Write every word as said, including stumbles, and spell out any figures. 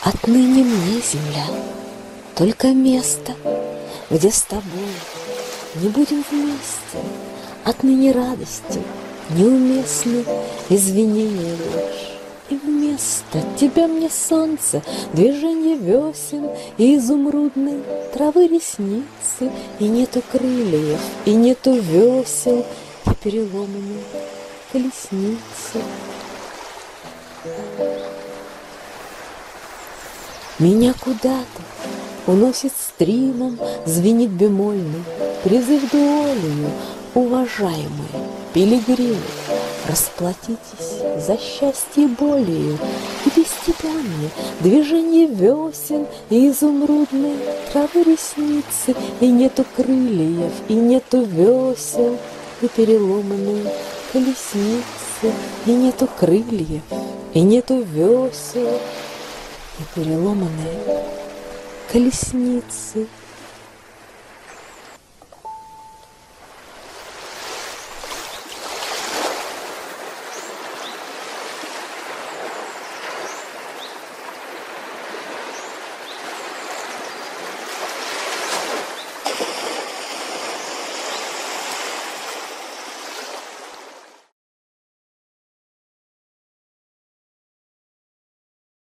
Отныне мне земля только место, где с тобой не будем вместе. Отныне радости неуместны извинения ложь. И вместо тебя мне солнце, движение весен и изумрудной травы ресницы. И нету крыльев, и нету весел, и переломанной колесницы. Меня куда-то уносит стримом, звенит бемольный призыв дуолью. Уважаемые пилигримы, расплатитесь за счастье болью. И без тебя мне движение весен и изумрудной травы ресницы. И нету крыльев, и нету весел, и переломанной колесницы. И нету крыльев, и нету весел, и переломанной колесницы.